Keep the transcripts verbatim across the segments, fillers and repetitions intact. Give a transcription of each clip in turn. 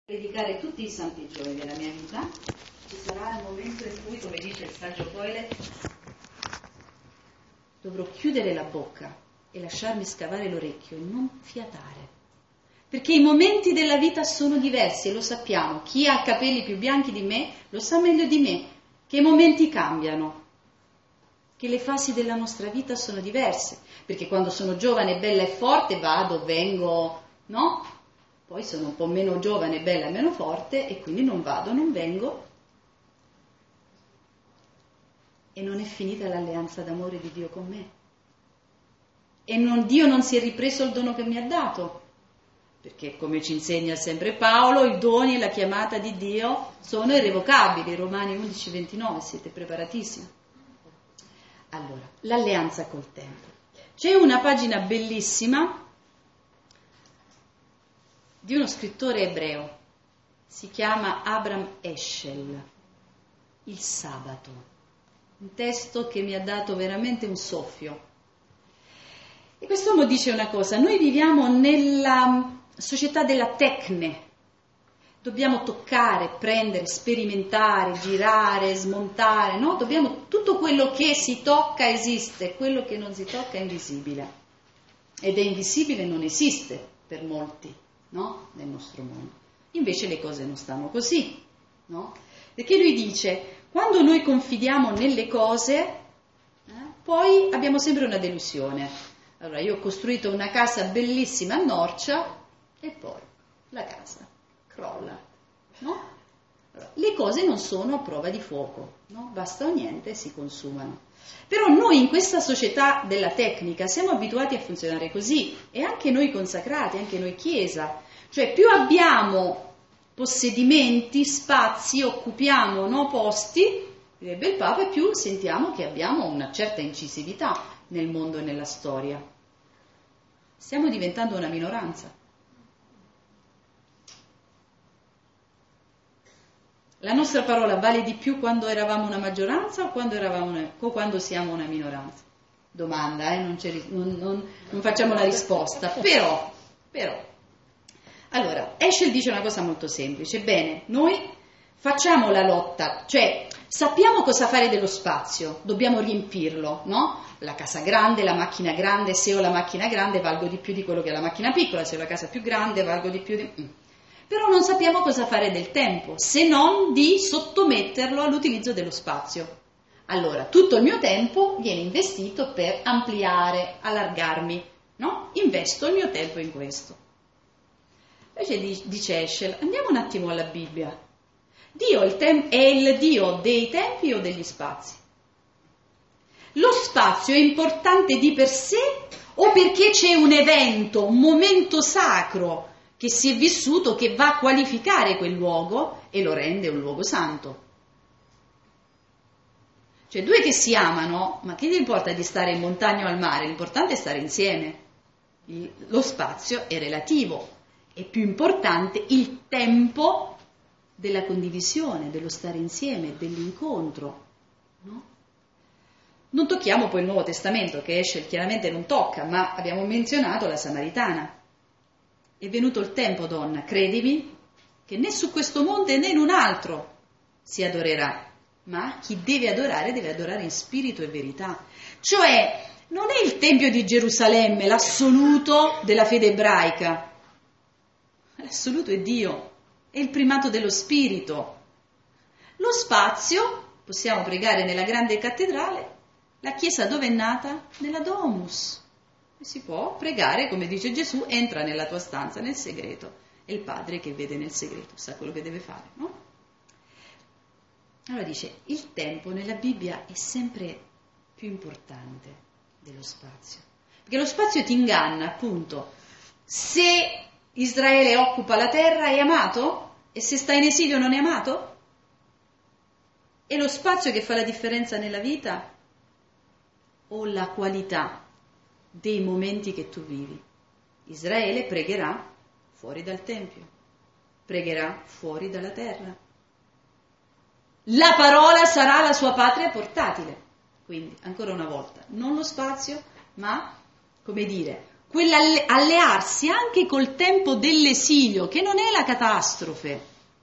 predicare tutti i santi giorni della mia vita, ci sarà il momento in cui, come dice il saggio Coelet, dovrò chiudere la bocca e lasciarmi scavare l'orecchio e non fiatare. Perché i momenti della vita sono diversi e lo sappiamo. Chi ha capelli più bianchi di me lo sa meglio di me, che i momenti cambiano, che le fasi della nostra vita sono diverse. Perché quando sono giovane, bella e forte, vado, vengo, no? Poi sono un po' meno giovane, bella e meno forte e quindi non vado, non vengo. E non è finita l'alleanza d'amore di Dio con me. E non, Dio non si è ripreso il dono che mi ha dato. Perché, come ci insegna sempre Paolo, i doni e la chiamata di Dio sono irrevocabili. Romani undici ventinove, siete preparatissimi. Allora, l'alleanza col tempo. C'è una pagina bellissima di uno scrittore ebreo, si chiama Abraham Heschel, Il sabato, un testo che mi ha dato veramente un soffio. E quest'uomo dice una cosa: noi viviamo nella società della tecne, dobbiamo toccare, prendere, sperimentare, girare, smontare, no? Dobbiamo, tutto quello che si tocca esiste, quello che non si tocca è invisibile, ed è invisibile non esiste per molti, no? Nel nostro mondo. Invece le cose non stanno così, no? Perché lui dice, quando noi confidiamo nelle cose, eh, poi abbiamo sempre una delusione. Allora, io ho costruito una casa bellissima a Norcia e poi la casa crolla, no? Allora, le cose non sono a prova di fuoco, no? Basta o niente e si consumano. Però noi in questa società della tecnica siamo abituati a funzionare così, e anche noi consacrati, anche noi Chiesa, cioè più abbiamo possedimenti, spazi, occupiamo, no, posti, direbbe il Papa, e più sentiamo che abbiamo una certa incisività nel mondo e nella storia. Stiamo diventando una minoranza. La nostra parola vale di più quando eravamo una maggioranza o quando, eravamo una, o quando siamo una minoranza? Domanda, eh? non, non, non, non facciamo la risposta, però, però. Allora, Heschel dice una cosa molto semplice. Bene, noi facciamo la lotta, cioè sappiamo cosa fare dello spazio, dobbiamo riempirlo, no? La casa grande, la macchina grande, se ho la macchina grande valgo di più di quello che ha la macchina piccola, se ho la casa più grande valgo di più di... Però non sappiamo cosa fare del tempo, se non di sottometterlo all'utilizzo dello spazio. Allora, tutto il mio tempo viene investito per ampliare, allargarmi, no? Investo il mio tempo in questo. Invece dice Heschel, andiamo un attimo alla Bibbia. Dio è il, tem- è il Dio dei tempi o degli spazi? Lo spazio è importante di per sé o perché c'è un evento, un momento sacro che si è vissuto, che va a qualificare quel luogo e lo rende un luogo santo? Cioè due che si amano, ma che gli importa di stare in montagna o al mare? L'importante è stare insieme. Il, lo spazio è relativo, è più importante il tempo della condivisione, dello stare insieme, dell'incontro, no? Non tocchiamo poi il Nuovo Testamento, che Heschel chiaramente non tocca, ma abbiamo menzionato la Samaritana. È venuto il tempo, donna, credimi, che né su questo monte né in un altro si adorerà, ma chi deve adorare deve adorare in spirito e verità. Cioè, non è il Tempio di Gerusalemme l'assoluto della fede ebraica, l'assoluto è Dio, è il primato dello spirito. Lo spazio, possiamo pregare nella grande cattedrale, la chiesa dove è nata? Nella domus. E si può pregare, come dice Gesù, entra nella tua stanza nel segreto, e il Padre che vede nel segreto sa quello che deve fare, no? Allora dice, il tempo nella Bibbia è sempre più importante dello spazio, perché lo spazio ti inganna, appunto. Se Israele occupa la terra è amato, e se sta in esilio non è amato? È lo spazio che fa la differenza nella vita o la qualità dei momenti che tu vivi? Israele pregherà fuori dal Tempio, pregherà fuori dalla terra. La parola sarà la sua patria portatile. Quindi, ancora una volta, non lo spazio, ma, come dire, quell'allearsi anche col tempo dell'esilio, che non è la catastrofe,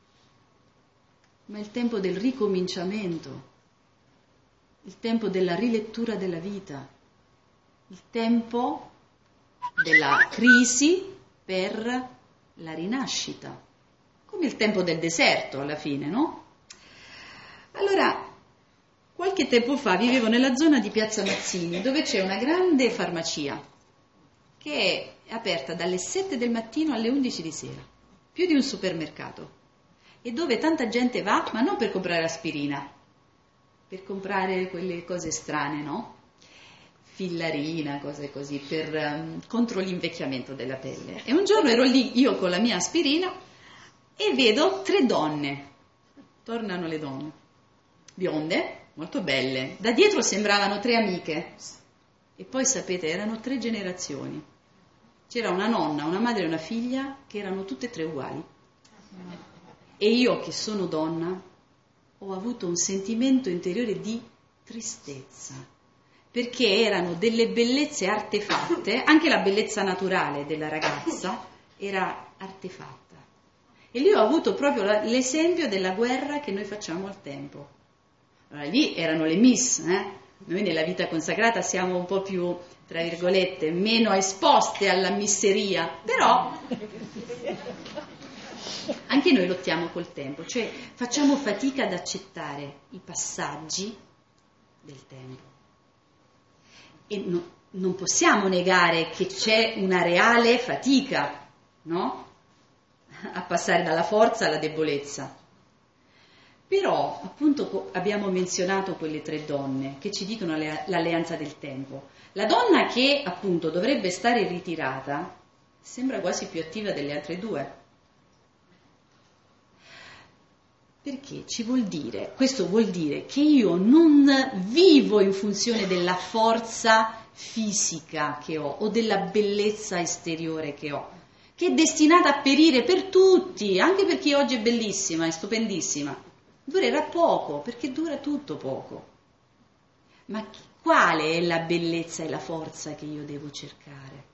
ma il tempo del ricominciamento, il tempo della rilettura della vita, il tempo della crisi per la rinascita, come il tempo del deserto alla fine, no? Allora, qualche tempo fa vivevo nella zona di Piazza Mazzini, dove c'è una grande farmacia che è aperta dalle sette del mattino alle undici di sera, più di un supermercato, e dove tanta gente va, ma non per comprare aspirina, per comprare quelle cose strane, no? Fillarina, cose così, per, um, contro l'invecchiamento della pelle. E un giorno ero lì io con la mia aspirina e vedo tre donne, tornano le donne, bionde, molto belle, da dietro sembravano tre amiche, e poi sapete, erano tre generazioni, c'era una nonna, una madre e una figlia che erano tutte e tre uguali, e io che sono donna ho avuto un sentimento interiore di tristezza, perché erano delle bellezze artefatte, anche la bellezza naturale della ragazza era artefatta. E lì ho avuto proprio l'esempio della guerra che noi facciamo al tempo. Allora, lì erano le miss, eh? Noi nella vita consacrata siamo un po' più, tra virgolette, meno esposte alla misseria, però anche noi lottiamo col tempo, cioè facciamo fatica ad accettare i passaggi del tempo. E no, non possiamo negare che c'è una reale fatica, no? A passare dalla forza alla debolezza. Però, appunto, abbiamo menzionato quelle tre donne che ci dicono l'alleanza del tempo. La donna che, appunto, dovrebbe stare ritirata sembra quasi più attiva delle altre due. Perché ci vuol dire, questo vuol dire che io non vivo in funzione della forza fisica che ho o della bellezza esteriore che ho, che è destinata a perire per tutti, anche per chi oggi è bellissima, è stupendissima. Durerà poco, perché dura tutto poco. Ma quale è la bellezza e la forza che io devo cercare?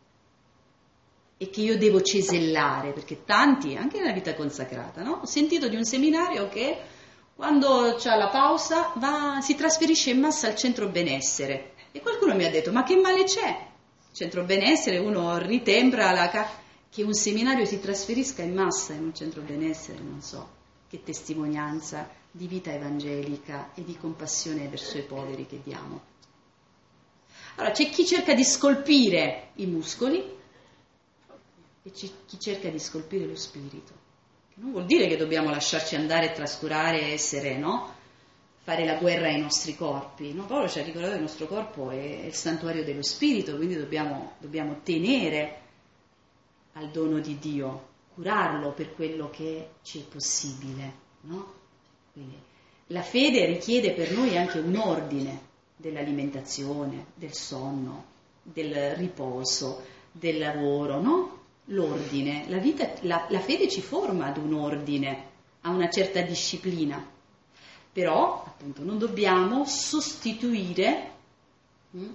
E che io devo cesellare, perché tanti, anche nella vita consacrata, no? Ho sentito di un seminario che quando c'ha la pausa va, si trasferisce in massa al centro benessere, e qualcuno mi ha detto: ma che male c'è? Centro benessere, uno ritembra la ca- che un seminario si trasferisca in massa in un centro benessere, non so che testimonianza di vita evangelica e di compassione verso i poveri che diamo. Allora, c'è chi cerca di scolpire i muscoli e c'è chi cerca di scolpire lo spirito, che non vuol dire che dobbiamo lasciarci andare, trascurare e essere, no? Fare la guerra ai nostri corpi, no? Paolo ci ha ricordato che il nostro corpo è il santuario dello spirito, quindi dobbiamo, dobbiamo tenere al dono di Dio, curarlo per quello che ci è possibile, no? Quindi la fede richiede per noi anche un ordine dell'alimentazione, del sonno, del riposo, del lavoro, no? L'ordine, la vita, la, la fede ci forma ad un ordine, a una certa disciplina, però appunto non dobbiamo sostituire hm,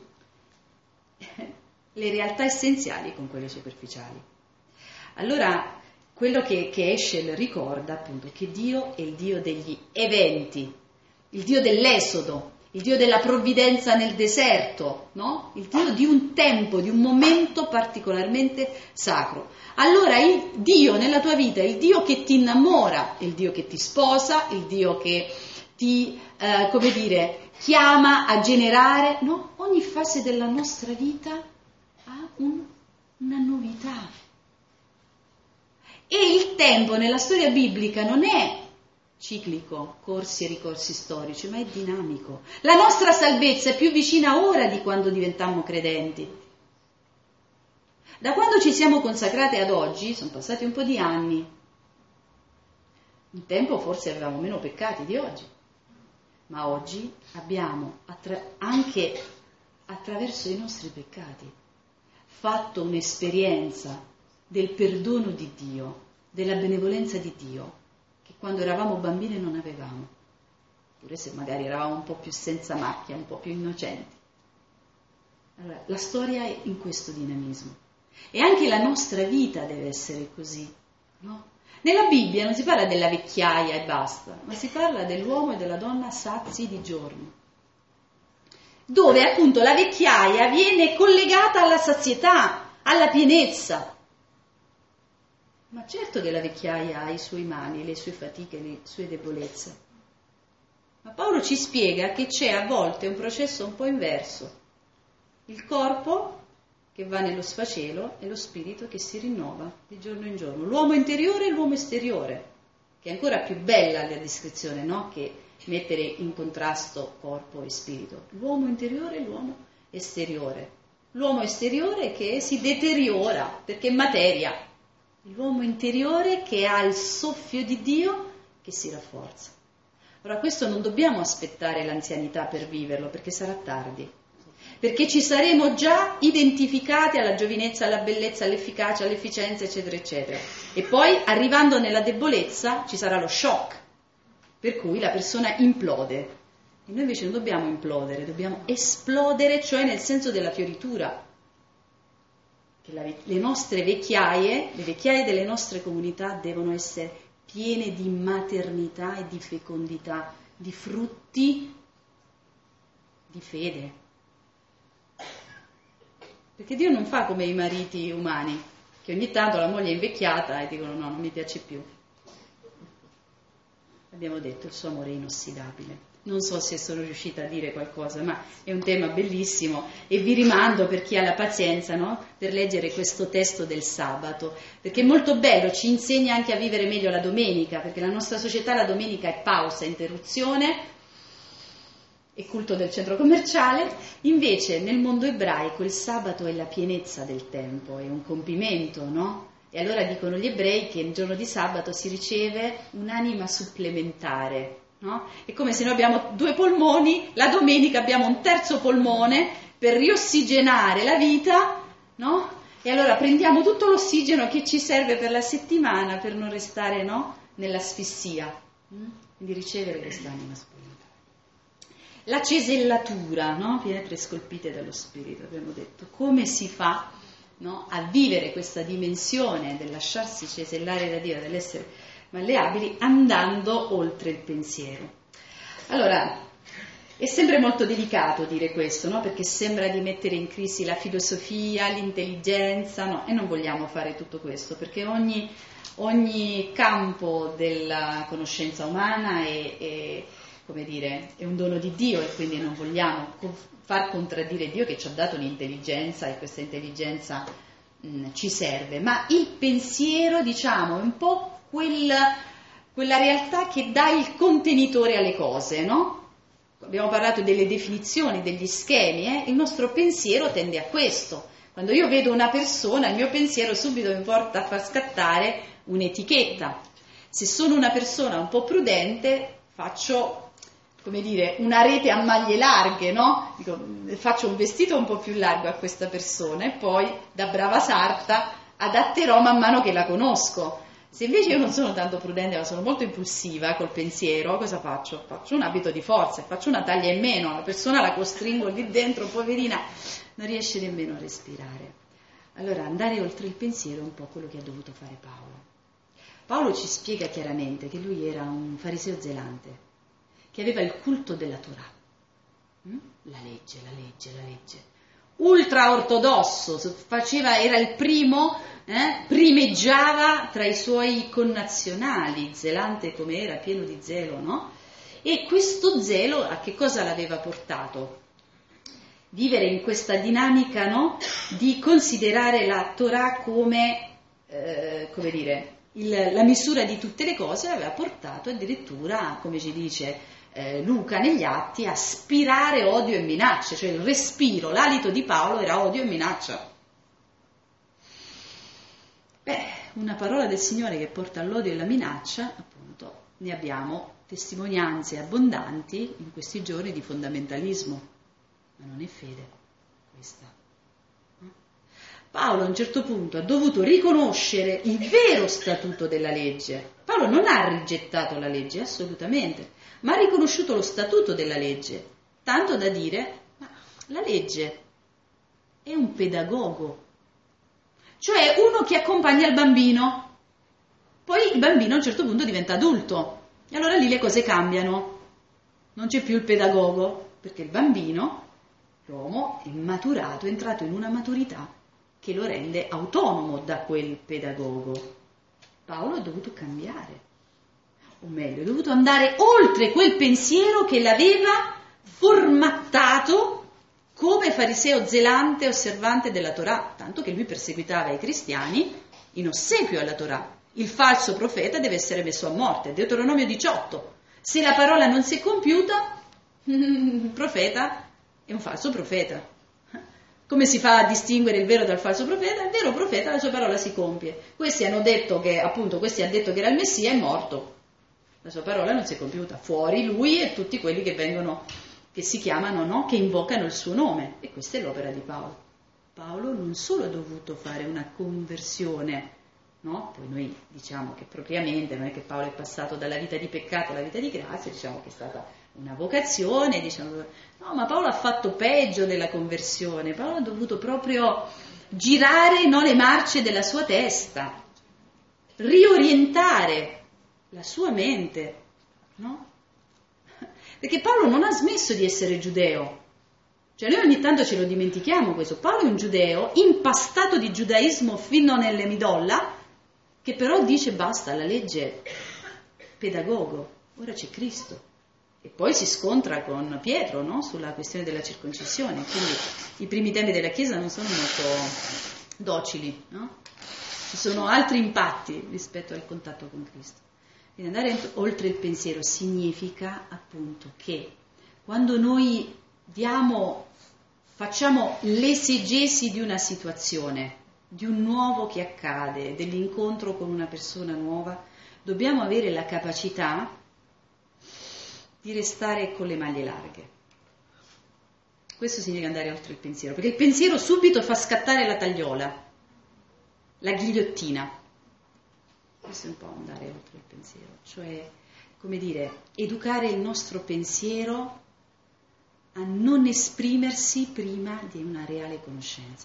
le realtà essenziali con quelle superficiali. Allora, quello che, che Eschel ricorda appunto è che Dio è il Dio degli eventi, il Dio dell'esodo, il Dio della provvidenza nel deserto, no? Il Dio di un tempo, di un momento particolarmente sacro. Allora il Dio nella tua vita è il Dio che ti innamora, è il Dio che ti sposa, il Dio che ti, eh, come dire, chiama a generare, no? Ogni fase della nostra vita ha un, una novità. E il tempo nella storia biblica non è ciclico, corsi e ricorsi storici, ma è dinamico. La nostra salvezza è più vicina ora di quando diventammo credenti. Da quando ci siamo consacrati ad oggi sono passati un po' di anni. Un tempo forse avevamo meno peccati di oggi, ma oggi abbiamo attra- anche attraverso i nostri peccati fatto un'esperienza del perdono di Dio, della benevolenza di Dio, che quando eravamo bambini non avevamo, pure se magari eravamo un po' più senza macchia, un po' più innocenti. Allora, la storia è in questo dinamismo. E anche la nostra vita deve essere così, no? Nella Bibbia non si parla della vecchiaia e basta, ma si parla dell'uomo e della donna sazi di giorno, dove appunto la vecchiaia viene collegata alla sazietà, alla pienezza. Ma certo che la vecchiaia ha i suoi mali, le sue fatiche, le sue debolezze. Ma Paolo ci spiega che c'è a volte un processo un po' inverso. Il corpo che va nello sfacelo e lo spirito che si rinnova di giorno in giorno. L'uomo interiore e l'uomo esteriore, che è ancora più bella la descrizione, no? Che mettere in contrasto corpo e spirito. L'uomo interiore e l'uomo esteriore. L'uomo esteriore che si deteriora perché è materia. L'uomo interiore che ha il soffio di Dio che si rafforza. Ora, questo non dobbiamo aspettare l'anzianità per viverlo, perché sarà tardi. Perché ci saremo già identificati alla giovinezza, alla bellezza, all'efficacia, all'efficienza, eccetera, eccetera. E poi, arrivando nella debolezza, ci sarà lo shock, per cui la persona implode. E noi invece non dobbiamo implodere, dobbiamo esplodere, cioè nel senso della fioritura. Che la, le nostre vecchiaie, le vecchiaie delle nostre comunità devono essere piene di maternità e di fecondità, di frutti di fede. Perché Dio non fa come i mariti umani, che ogni tanto la moglie è invecchiata e dicono no, non mi piace più. Abbiamo detto, il suo amore è inossidabile. Non so se sono riuscita a dire qualcosa, ma è un tema bellissimo e vi rimando, per chi ha la pazienza, no? Per leggere questo testo del sabato, perché è molto bello, ci insegna anche a vivere meglio la domenica, perché la nostra società la domenica è pausa, interruzione e culto del centro commerciale. Invece nel mondo ebraico il sabato è la pienezza del tempo, è un compimento, no? E allora dicono gli ebrei che il giorno di sabato si riceve un'anima supplementare, no? È come se noi abbiamo due polmoni, la domenica abbiamo un terzo polmone per riossigenare la vita, no? E allora prendiamo tutto l'ossigeno che ci serve per la settimana per non restare, no? Nell'asfissia. Quindi ricevere quest'anima supplementare. La cesellatura, no? Pietre scolpite dallo spirito, abbiamo detto. Come si fa, no? A vivere questa dimensione del lasciarsi cesellare da Dio, dell'essere malleabili, andando oltre il pensiero. Allora, è sempre molto delicato dire questo, no? Perché sembra di mettere in crisi la filosofia, l'intelligenza, no? E non vogliamo fare tutto questo, perché ogni, ogni campo della conoscenza umana è, è, come dire, è un dono di Dio, e quindi non vogliamo far contraddire Dio che ci ha dato un'intelligenza, e questa intelligenza mh, ci serve. Ma il pensiero, diciamo, è un po' Quella, quella realtà che dà il contenitore alle cose, no? Abbiamo parlato delle definizioni, degli schemi, eh? Il nostro pensiero tende a questo. Quando io vedo una persona, il mio pensiero subito mi porta a far scattare un'etichetta. Se sono una persona un po' prudente, faccio, come dire, una rete a maglie larghe, no? Dico, faccio un vestito un po' più largo a questa persona e poi, da brava sarta, adatterò man mano che la conosco. Se invece io non sono tanto prudente, ma sono molto impulsiva col pensiero, cosa faccio? Faccio un abito di forza, faccio una taglia in meno, la persona la costringo lì dentro, poverina, non riesce nemmeno a respirare. Allora, andare oltre il pensiero è un po' quello che ha dovuto fare Paolo. Paolo ci spiega chiaramente che lui era un fariseo zelante, che aveva il culto della Torah. La legge, la legge, la legge. Ultra ortodosso, faceva, era il primo, eh, primeggiava tra i suoi connazionali, zelante come era, pieno di zelo, no? E questo zelo a che cosa l'aveva portato? Vivere in questa dinamica, no? Di considerare la Torah come, eh, come dire, il, la misura di tutte le cose, l'aveva portato addirittura, come ci dice Eh, Luca negli Atti, a spirare odio e minacce, cioè il respiro, l'alito di Paolo era odio e minaccia. Beh, una parola del Signore che porta all'odio e alla minaccia, appunto, ne abbiamo testimonianze abbondanti in questi giorni di fondamentalismo, ma non è fede questa. Paolo a un certo punto ha dovuto riconoscere il vero statuto della legge. Paolo non ha rigettato la legge, assolutamente, ma ha riconosciuto lo statuto della legge, tanto da dire, ma la legge è un pedagogo, cioè uno che accompagna il bambino. Poi il bambino a un certo punto diventa adulto e allora lì le cose cambiano, non c'è più il pedagogo, perché il bambino, l'uomo, è maturato, è entrato in una maturità che lo rende autonomo da quel pedagogo. Paolo ha dovuto cambiare, o meglio, è dovuto andare oltre quel pensiero che l'aveva formattato come fariseo zelante e osservante della Torah, tanto che lui perseguitava i cristiani in ossequio alla Torah. Il falso profeta deve essere messo a morte, Deuteronomio diciotto. Se la parola non si è compiuta, il profeta è un falso profeta. Come si fa a distinguere il vero dal falso profeta? Il vero profeta, la sua parola si compie. Questi hanno detto che, appunto, questi hanno detto che era il Messia, è morto. La sua parola non si è compiuta. Fuori lui e tutti quelli che vengono, che si chiamano, no? Che invocano il suo nome. E questa è l'opera di Paolo. Paolo non solo ha dovuto fare una conversione, no? Poi noi diciamo che propriamente non è che Paolo è passato dalla vita di peccato alla vita di grazia, diciamo che è stata una vocazione, diciamo, no, ma Paolo ha fatto peggio della conversione. Paolo ha dovuto proprio girare, no, le marce della sua testa, riorientare la sua mente, no? Perché Paolo non ha smesso di essere giudeo. Cioè noi ogni tanto ce lo dimentichiamo questo. Paolo è un giudeo impastato di giudaismo fino nelle midolla, che però dice basta, la legge pedagogo, ora c'è Cristo. E poi si scontra con Pietro, no? Sulla questione della circoncisione, quindi i primi temi della Chiesa non sono molto docili, no? Ci sono altri impatti rispetto al contatto con Cristo. Quindi andare oltre il pensiero significa appunto che quando noi diamo, facciamo l'esegesi di una situazione, di un nuovo che accade, dell'incontro con una persona nuova, dobbiamo avere la capacità di restare con le maglie larghe. Questo significa andare oltre il pensiero, perché il pensiero subito fa scattare la tagliola, la ghigliottina. Questo è un po' andare oltre il pensiero, cioè, come dire, educare il nostro pensiero a non esprimersi prima di una reale conoscenza.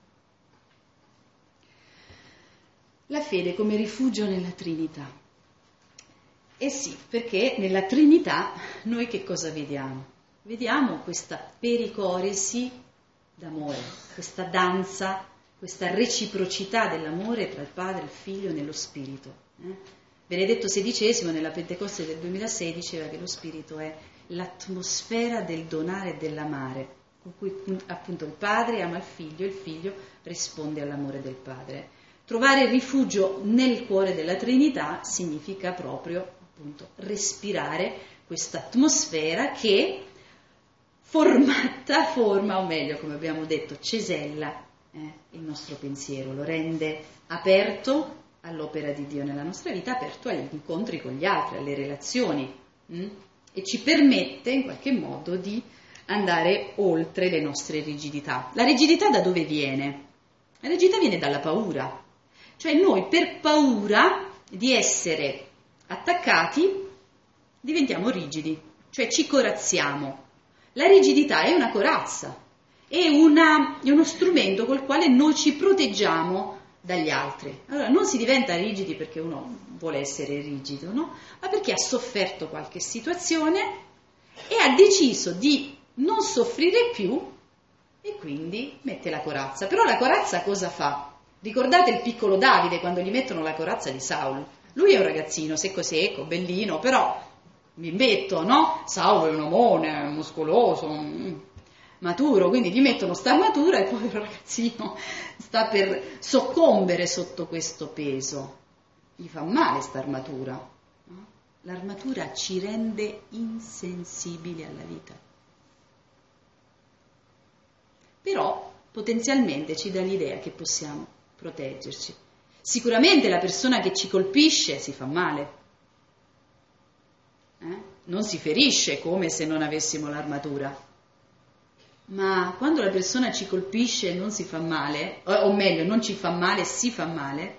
La fede come rifugio nella Trinità. Eh sì, perché nella Trinità noi che cosa vediamo? Vediamo questa pericoresi d'amore, questa danza, questa reciprocità dell'amore tra il Padre, il Figlio e nello Spirito. Eh? Benedetto sedicesimo nella Pentecoste del duemilasedici diceva che lo Spirito è l'atmosfera del donare e dell'amare, con cui appunto il Padre ama il Figlio e il Figlio risponde all'amore del Padre. Trovare rifugio nel cuore della Trinità significa proprio appunto respirare questa atmosfera che formata forma, o meglio, come abbiamo detto, cesella eh, il nostro pensiero, lo rende aperto all'opera di Dio nella nostra vita, aperto agli incontri con gli altri, alle relazioni hm? e ci permette in qualche modo di andare oltre le nostre rigidità. La rigidità da dove viene? La rigidità viene dalla paura. Cioè noi per paura di essere attaccati diventiamo rigidi, cioè ci corazziamo. La rigidità è una corazza, è, una, è uno strumento col quale noi ci proteggiamo dagli altri. Allora non si diventa rigidi perché uno vuole essere rigido, no? Ma perché ha sofferto qualche situazione e ha deciso di non soffrire più e quindi mette la corazza. Però la corazza cosa fa? Ricordate il piccolo Davide quando gli mettono la corazza di Saulo? Lui è un ragazzino secco secco, bellino, però bimbetto, no? Saulo è un omone, muscoloso, maturo, quindi gli mettono sta armatura e poi il ragazzino sta per soccombere sotto questo peso. Gli fa male sta armatura. No? L'armatura ci rende insensibili alla vita. Però potenzialmente ci dà l'idea che possiamo proteggerci. Sicuramente la persona che ci colpisce si fa male, eh? non si ferisce come se non avessimo l'armatura, ma quando la persona ci colpisce e non si fa male, o, o meglio non ci fa male, si fa male,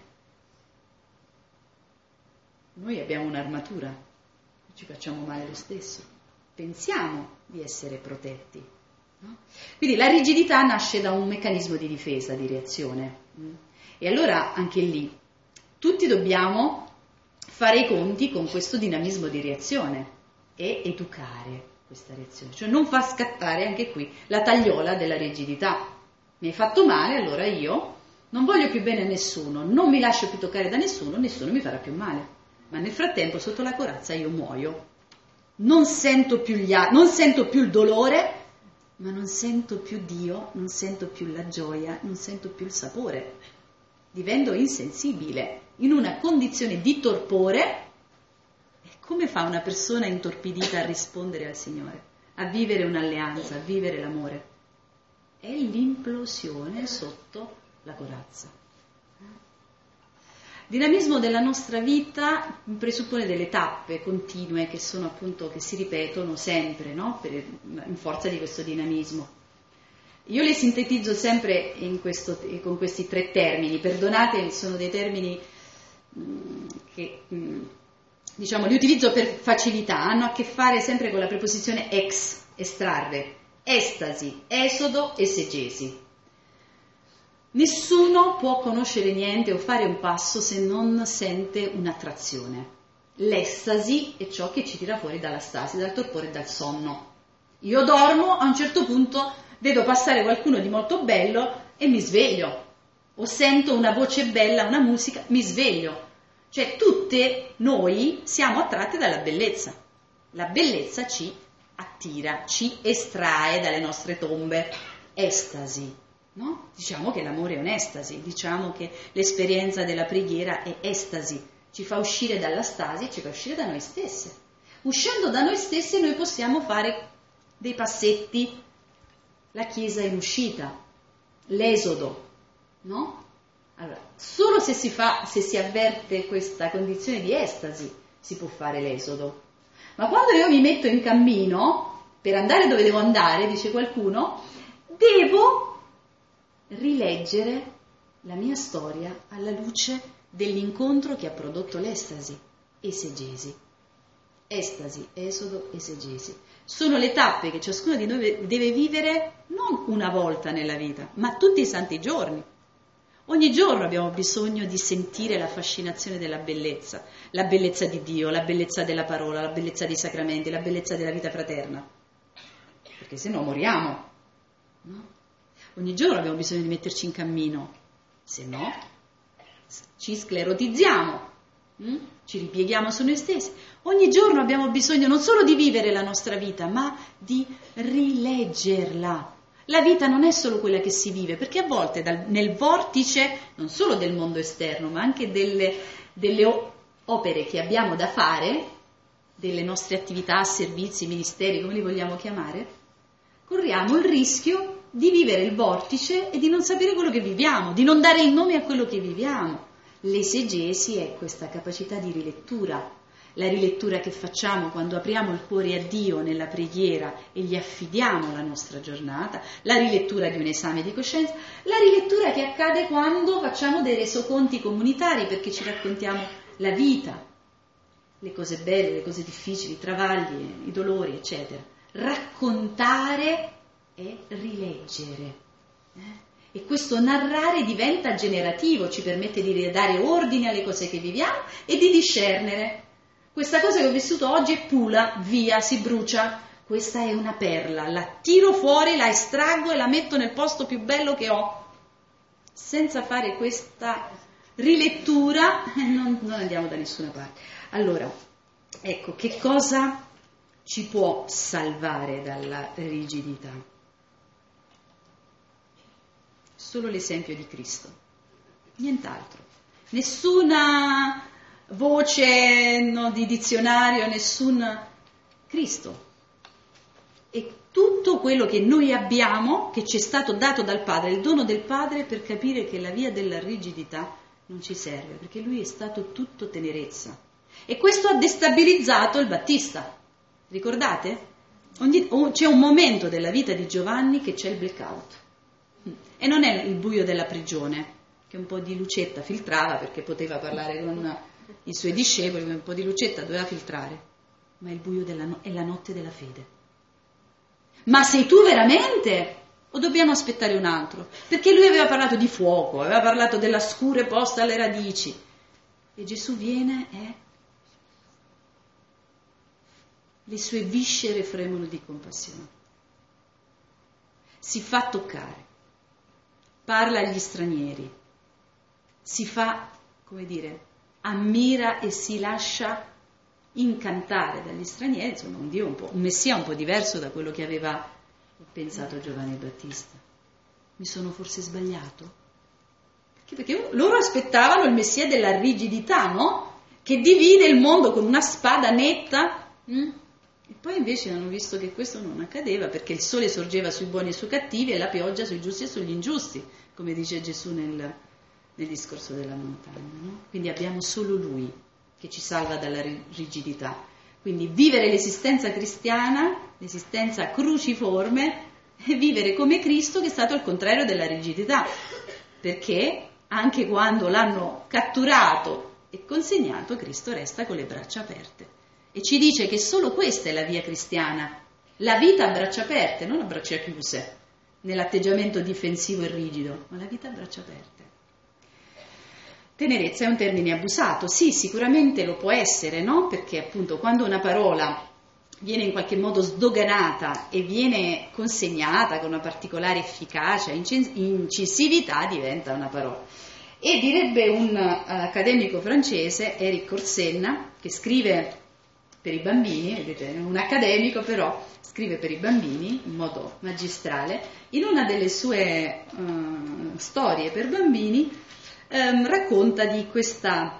noi abbiamo un'armatura, ci facciamo male lo stesso, pensiamo di essere protetti, no? Quindi la rigidità nasce da un meccanismo di difesa, di reazione. E allora anche lì tutti dobbiamo fare i conti con questo dinamismo di reazione e educare questa reazione, cioè non far scattare anche qui la tagliola della rigidità. Mi hai fatto male, allora io non voglio più bene a nessuno, non mi lascio più toccare da nessuno, nessuno mi farà più male, ma nel frattempo sotto la corazza io muoio, non sento più gli a- non sento più il dolore, ma non sento più Dio, non sento più la gioia, non sento più il sapore, divento insensibile, in una condizione di torpore. E come fa una persona intorpidita a rispondere al Signore, a vivere un'alleanza, a vivere l'amore? È l'implosione sotto la corazza. Il dinamismo della nostra vita presuppone delle tappe continue che sono appunto, che si ripetono sempre, no? Per, in forza di questo dinamismo. Io le sintetizzo sempre in questo, con questi tre termini. Perdonate, sono dei termini mh, che mh, diciamo li utilizzo per facilità, hanno a che fare sempre con la preposizione ex, estrarre, estasi, esodo, esegesi. Nessuno può conoscere niente o fare un passo se non sente un'attrazione. L'estasi è ciò che ci tira fuori dalla stasi, dal torpore e dal sonno. Io dormo, a un certo punto vedo passare qualcuno di molto bello e mi sveglio, o sento una voce bella, una musica, mi sveglio. Cioè tutte noi siamo attratte dalla bellezza. La bellezza ci attira, ci estrae dalle nostre tombe. Estasi. No? Diciamo che l'amore è un'estasi, diciamo che l'esperienza della preghiera è estasi, ci fa uscire dalla stasi e ci fa uscire da noi stesse. Uscendo da noi stesse noi possiamo fare dei passetti, la Chiesa è in uscita, l'esodo, no? Allora, solo se si fa, se si avverte questa condizione di estasi si può fare l'esodo. Ma quando io mi metto in cammino per andare dove devo andare, dice qualcuno, devo rileggere la mia storia alla luce dell'incontro che ha prodotto l'estasi, esegesi. Estasi, esodo, esegesi. Sono le tappe che ciascuno di noi deve vivere non una volta nella vita, ma tutti i santi giorni. Ogni giorno abbiamo bisogno di sentire la fascinazione della bellezza, la bellezza di Dio, la bellezza della parola, la bellezza dei sacramenti, la bellezza della vita fraterna. Perché se no moriamo, no? Ogni giorno abbiamo bisogno di metterci in cammino, se no ci sclerotizziamo, hm? Ci ripieghiamo su noi stessi. Ogni giorno abbiamo bisogno non solo di vivere la nostra vita, ma di rileggerla. La vita non è solo quella che si vive, perché a volte dal, nel vortice non solo del mondo esterno, ma anche delle, delle opere che abbiamo da fare, delle nostre attività, servizi, ministeri, come li vogliamo chiamare, corriamo il rischio di vivere il vortice e di non sapere quello che viviamo, di non dare il nome a quello che viviamo. L'esegesi è questa capacità di rilettura, la rilettura che facciamo quando apriamo il cuore a Dio nella preghiera e gli affidiamo la nostra giornata, la rilettura di un esame di coscienza, la rilettura che accade quando facciamo dei resoconti comunitari perché ci raccontiamo la vita, le cose belle, le cose difficili, i travagli, i dolori, eccetera. Raccontare e rileggere. Eh? E questo narrare diventa generativo, ci permette di dare ordine alle cose che viviamo e di discernere. Questa cosa che ho vissuto oggi è pula, via, si brucia. Questa è una perla, la tiro fuori, la estraggo e la metto nel posto più bello che ho. Senza fare questa rilettura non, non andiamo da nessuna parte. Allora, ecco, che cosa ci può salvare dalla rigidità? Solo l'esempio di Cristo, nient'altro. Nessuna voce no, di dizionario, nessun Cristo. E tutto quello che noi abbiamo, che ci è stato dato dal Padre, il dono del Padre per capire che la via della rigidità non ci serve, perché Lui è stato tutto tenerezza. E questo ha destabilizzato il Battista. Ricordate? Ogni, c'è un momento della vita di Giovanni che c'è il blackout. E non è il buio della prigione, che un po' di lucetta filtrava perché poteva parlare con i suoi discepoli, un po' di lucetta doveva filtrare, ma il buio della no- è la notte della fede. Ma sei tu veramente? O dobbiamo aspettare un altro? Perché lui aveva parlato di fuoco, aveva parlato della scure posta alle radici. E Gesù viene e le sue viscere fremono di compassione. Si fa toccare, parla agli stranieri, si fa, come dire, ammira e si lascia incantare dagli stranieri, insomma un Dio un po', un Messia un po' diverso da quello che aveva pensato Giovanni Battista. Mi sono forse sbagliato? Perché, perché loro aspettavano il Messia della rigidità, no? Che divide il mondo con una spada netta. Hm? E poi invece hanno visto che questo non accadeva, perché il sole sorgeva sui buoni e sui cattivi e la pioggia sui giusti e sugli ingiusti, come dice Gesù nel, nel discorso della montagna, no? Quindi abbiamo solo Lui che ci salva dalla rigidità. Quindi vivere l'esistenza cristiana, l'esistenza cruciforme, è vivere come Cristo, che è stato il contrario della rigidità, perché anche quando l'hanno catturato e consegnato, Cristo resta con le braccia aperte. E ci dice che solo questa è la via cristiana, la vita a braccia aperte, non a braccia chiuse, nell'atteggiamento difensivo e rigido, ma la vita a braccia aperte. Tenerezza è un termine abusato, sì, sicuramente lo può essere, no? Perché appunto quando una parola viene in qualche modo sdoganata e viene consegnata con una particolare efficacia, incisività, diventa una parola. E direbbe un accademico francese, Éric Corsenna, che scrive per i bambini, vedete, è un accademico però scrive per i bambini in modo magistrale, in una delle sue uh, storie per bambini um, racconta di questa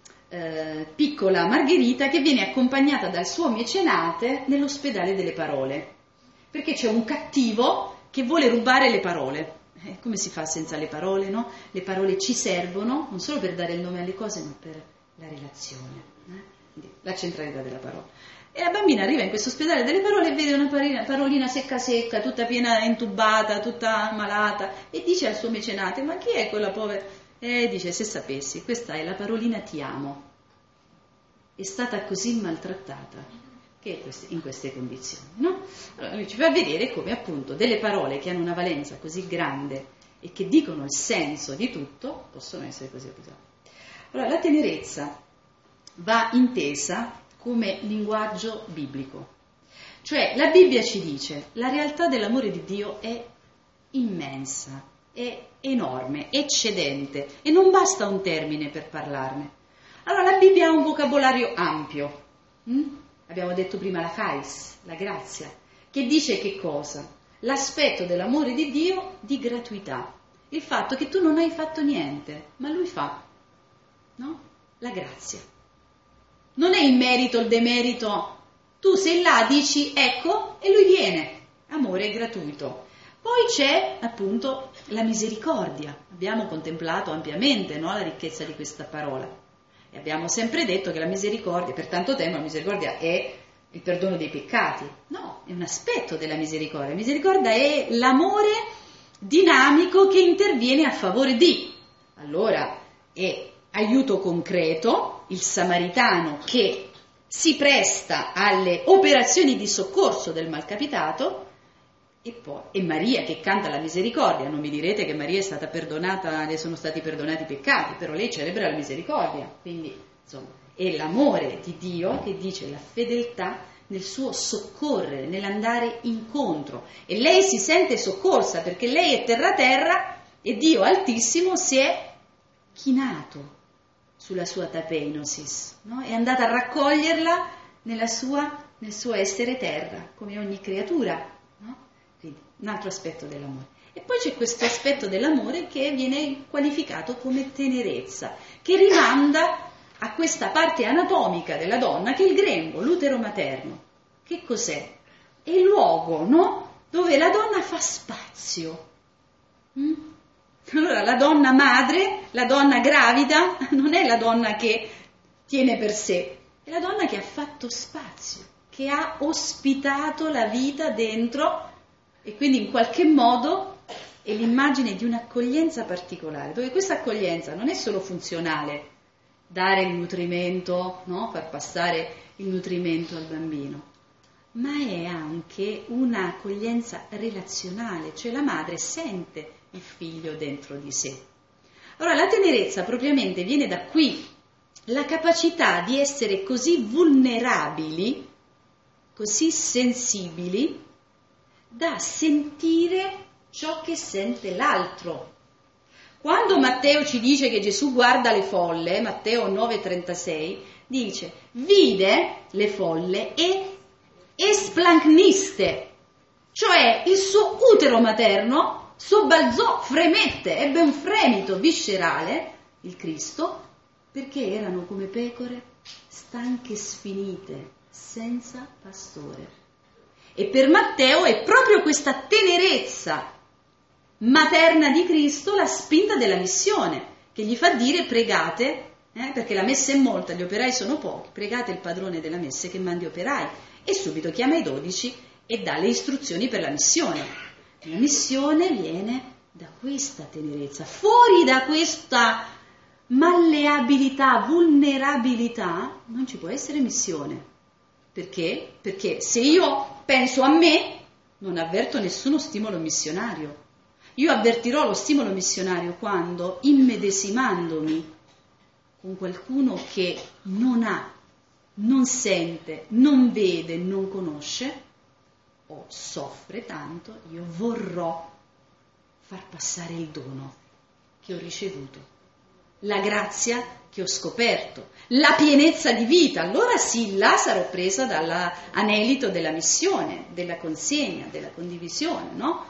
uh, piccola Margherita che viene accompagnata dal suo mecenate nell'ospedale delle parole, perché c'è un cattivo che vuole rubare le parole. Eh, come si fa senza le parole, no? Le parole ci servono non solo per dare il nome alle cose, ma per la relazione. Eh? La centralità della parola. E la bambina arriva in questo ospedale delle parole e vede una parolina, parolina secca secca, tutta piena intubata, tutta malata, e dice al suo mecenate: ma chi è quella povera? E dice: se sapessi, questa è la parolina ti amo, è stata così maltrattata che in queste condizioni, no? Allora lui ci fa vedere come appunto delle parole che hanno una valenza così grande e che dicono il senso di tutto possono essere così abusate. Allora la tenerezza va intesa come linguaggio biblico. Cioè la Bibbia ci dice la realtà dell'amore di Dio è immensa, è enorme, eccedente e non basta un termine per parlarne. Allora la Bibbia ha un vocabolario ampio. Hm? Abbiamo detto prima la charis, la grazia, che dice che cosa? L'aspetto dell'amore di Dio di gratuità. Il fatto che tu non hai fatto niente, ma Lui fa. No? La grazia. Non è il merito, il demerito, tu sei là, dici ecco e lui viene, amore gratuito. Poi c'è appunto la misericordia, abbiamo contemplato ampiamente, no, la ricchezza di questa parola e abbiamo sempre detto che la misericordia, per tanto tempo la misericordia è il perdono dei peccati, no, è un aspetto della misericordia, la misericordia è l'amore dinamico che interviene a favore di, allora è aiuto concreto, il samaritano che si presta alle operazioni di soccorso del malcapitato e poi e Maria che canta la misericordia. Non mi direte che Maria è stata perdonata, le sono stati perdonati i peccati, però lei celebra la misericordia, quindi insomma è l'amore di Dio che dice la fedeltà nel suo soccorrere, nell'andare incontro, e lei si sente soccorsa perché lei è terra terra e Dio Altissimo si è chinato sulla sua tapeinosis, no? È andata a raccoglierla nella sua, nel suo essere terra, come ogni creatura, no? Quindi un altro aspetto dell'amore. E poi c'è questo aspetto dell'amore che viene qualificato come tenerezza, che rimanda a questa parte anatomica della donna che è il grembo, l'utero materno. Che cos'è? È il luogo, no? Dove la donna fa spazio. Mm? Allora la donna madre, la donna gravida, non è la donna che tiene per sé, è la donna che ha fatto spazio, che ha ospitato la vita dentro e quindi in qualche modo è l'immagine di un'accoglienza particolare, dove questa accoglienza non è solo funzionale, dare il nutrimento, no? Far passare il nutrimento al bambino, ma è anche un'accoglienza relazionale, cioè la madre sente il figlio dentro di sé. Allora la tenerezza propriamente viene da qui, la capacità di essere così vulnerabili, così sensibili, da sentire ciò che sente l'altro. Quando Matteo ci dice che Gesù guarda le folle, Matteo nove trentasei, dice, vide le folle e esplancniste, cioè il suo utero materno sobbalzò, fremette, ebbe un fremito viscerale, il Cristo, perché erano come pecore stanche e sfinite, senza pastore. E per Matteo è proprio questa tenerezza materna di Cristo la spinta della missione, che gli fa dire pregate, eh, perché la messa è molta, gli operai sono pochi, pregate il padrone della messa che mandi operai, e subito chiama i dodici e dà le istruzioni per la missione. La missione viene da questa tenerezza, fuori da questa malleabilità, vulnerabilità, non ci può essere missione. Perché? Perché se io penso a me, non avverto nessuno stimolo missionario. Io avvertirò lo stimolo missionario quando, immedesimandomi con qualcuno che non ha, non sente, non vede, non conosce, o soffre tanto, io vorrò far passare il dono che ho ricevuto, la grazia che ho scoperto, la pienezza di vita. Allora sì, là sarò presa dall'anelito della missione, della consegna, della condivisione, no?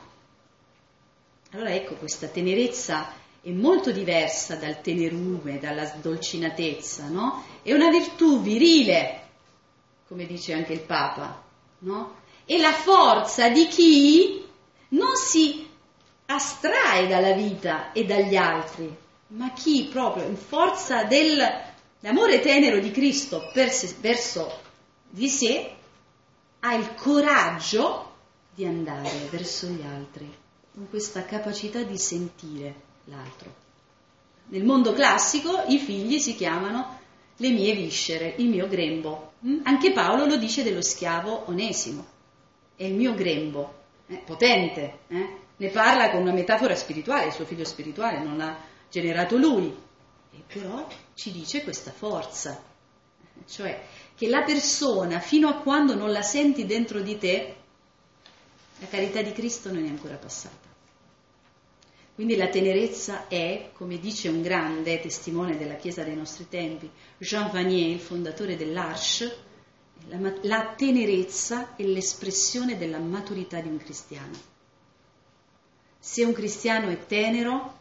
Allora ecco, questa tenerezza è molto diversa dal tenerume, dalla dolcinatezza, no? È una virtù virile, come dice anche il Papa, no? È la forza di chi non si astrae dalla vita e dagli altri, ma chi proprio in forza dell'amore tenero di Cristo per se, verso di sé ha il coraggio di andare verso gli altri, con questa capacità di sentire l'altro. Nel mondo classico i figli si chiamano le mie viscere, il mio grembo. Anche Paolo lo dice dello schiavo Onesimo, è il mio grembo, eh, potente, eh? Ne parla con una metafora spirituale, il suo figlio spirituale non l'ha generato lui, e però ci dice questa forza, cioè che la persona, fino a quando non la senti dentro di te, la carità di Cristo non è ancora passata. Quindi la tenerezza è, come dice un grande testimone della Chiesa dei nostri tempi, Jean Vanier, il fondatore dell'Arche, la, la tenerezza è l'espressione della maturità di un cristiano. Se un cristiano è tenero,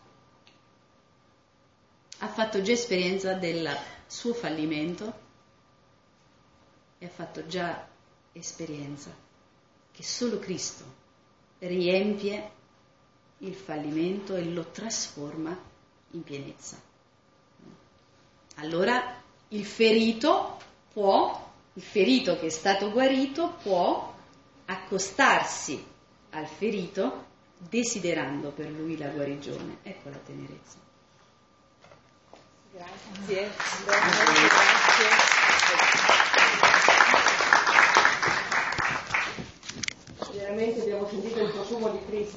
ha fatto già esperienza del suo fallimento e ha fatto già esperienza che solo Cristo riempie il fallimento e lo trasforma in pienezza. Allora il ferito può, il ferito che è stato guarito può accostarsi al ferito desiderando per lui la guarigione. Ecco la tenerezza. Grazie. Grazie.